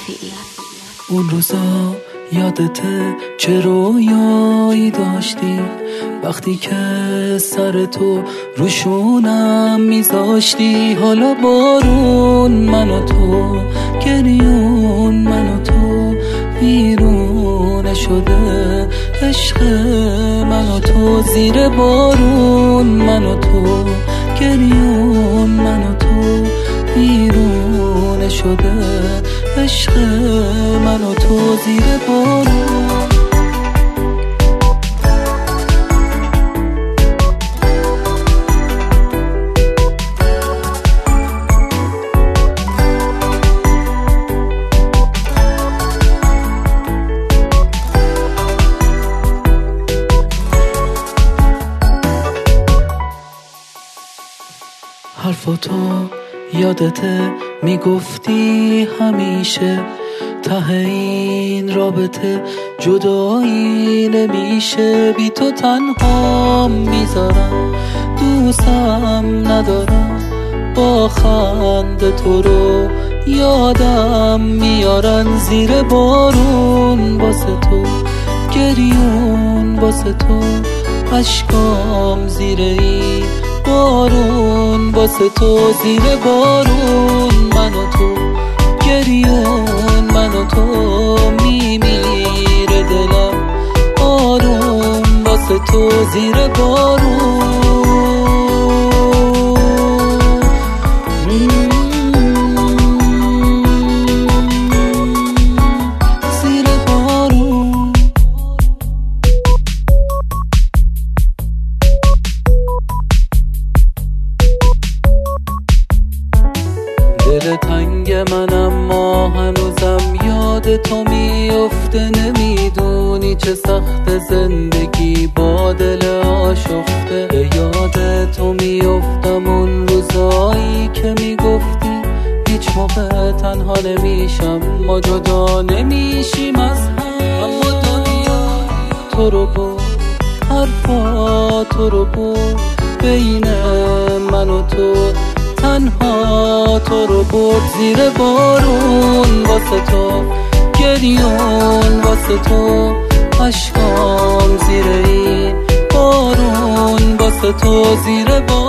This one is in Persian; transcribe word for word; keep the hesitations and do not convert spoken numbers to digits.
رفیعی. اون روزا یادته چه رویایی داشتی وقتی که سر تو روشونم میذاشتی؟ حالا بارون من و تو، گریون من و تو، ویرونه شده عشق من و تو. زیر بارون من و تو، گریون من و تو، ویرونه شده عشق من و تو. زیر بارون حرفاتو یادته میگفتی همیشه ته این رابطه جدایی نمیشه. بی تو تنها میذارم، دوستم ندارم، با خنده تو رو یادم میارن. زیر بارون واسه تو، گریون واسه تو، اشکام زیر این بارون واسه تو. زیر بارون من و تو، گریون من و تو، میمیره دلم آروم واسه تو. زیر بارون زیر بارون دل تنگ من اما هنوزم یاد تو میفته. نمیدونی چه سخت زندگی با دل آشفته. به یاد تو میفتم اون روزایی که میگفتی هیچ موقع تنها نمیشم، ما جدا نمیشیم از هم. اما دنیا تو رو بود، حرفا تو رو بود، بین من و تو تنها تو رو برد. زیر بارون واسه تو، گریون واسه تو، اشکام زیر این بارون واسه تو. زیر بارون